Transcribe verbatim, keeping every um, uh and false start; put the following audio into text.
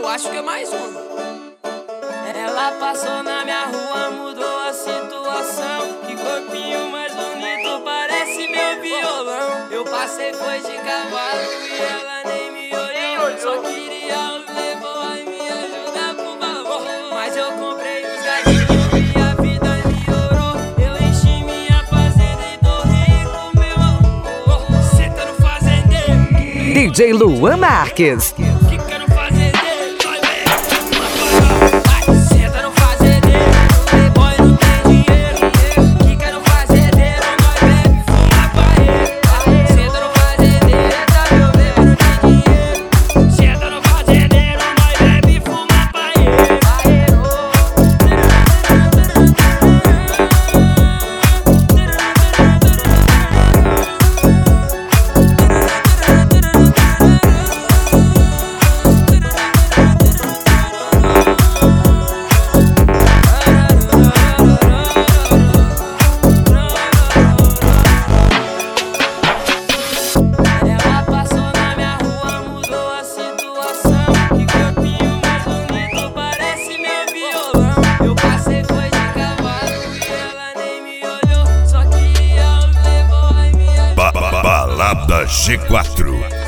acho que é mais uma. Ela passou na minha rua, mudou a situação. Que corpinho mais bonito, parece meu violão. Eu passei, foi de cavalo e ela nem me olhou. Só queria os playboy me ajudar pro valor. Mas eu comprei os gatinhos e a vida melhorou. Eu enchi minha fazenda e tô rico, meu amor. Cê tá no fazendeiro, D J Luan Marques. Balada G quatro.